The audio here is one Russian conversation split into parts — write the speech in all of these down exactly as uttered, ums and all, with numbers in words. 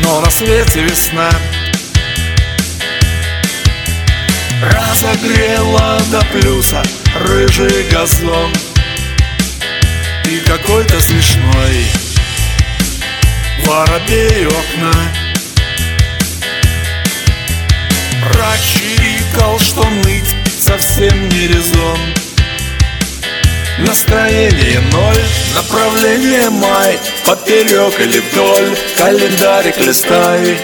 но на свете весна разогрела до плюса рыжий газон и какой-то смешной воробей у окна прочирикал, что ныть совсем не резон. Настроение ноль, направление май, поперек или вдоль, календарик листай.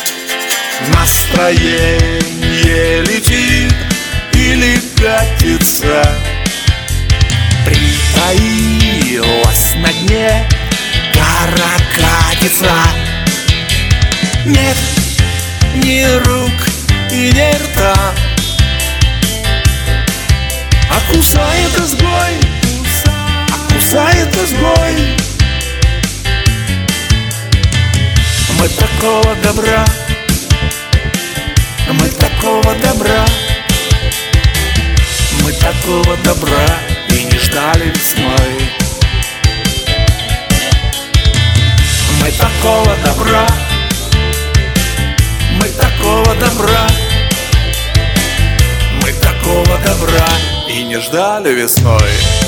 Настроение летит или катится, притаилась на дне каракатица. Нет ни рук и ни рта, а кусает изгой, а кусает изгой. Мы такого добра, мы такого добра, мы такого добра и не ждали весной. Мы такого добра, мы такого добра, мы такого добра и не ждали весной.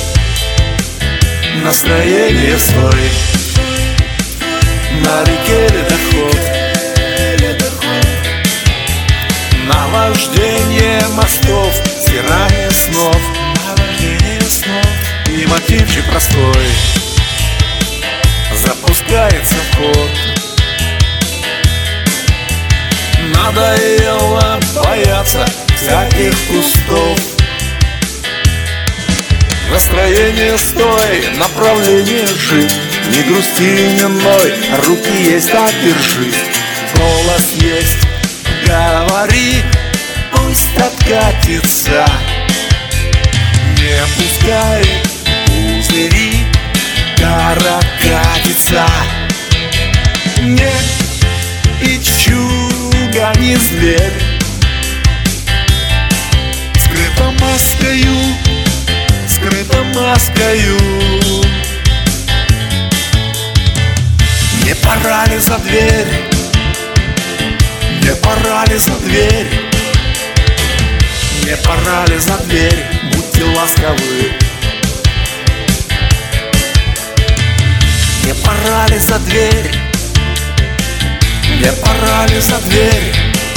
Настроение стой, на реке ледоход, наваждение мостов, стирание снов, наваждение снов. И мотивчик простой запускается в ход. Надоело бояться всяких кустов. Настроение стой, направление жив. Не грусти, не ной, руки есть, так держи. Голос есть, говори, пусть откатится. Не пускай пузыри, каракатица. Не пичуга, не зверь, скрыто маскою, скрыто маскою. Не пора ли за дверь, не пора ли за дверь, не пора ли за дверь, будьте ласковы. Не пора ли за дверь, не пора ли за дверь,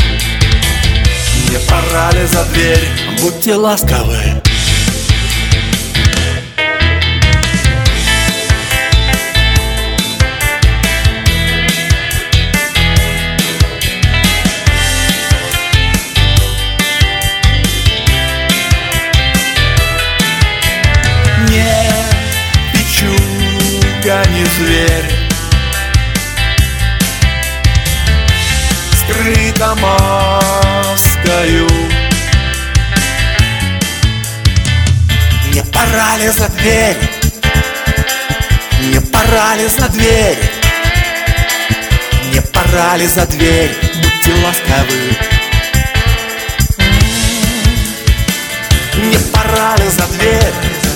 не пора ли за дверь, будьте ласковы. Не зверь, скрыто маскою. Не пора ли за дверь, не пора ли за дверь, не пора ли за дверь, будьте ласковы. Не пора ли за дверь,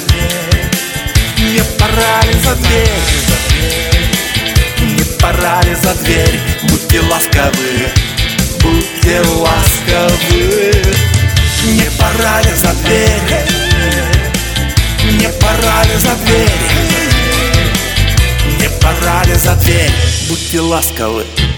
не пора ли за дверь, не пора ли за дверь, будьте ласковы, будьте ласковы. Не пора ли за дверь, не пора ли за дверь, не пора ли за дверь, будьте ласковы.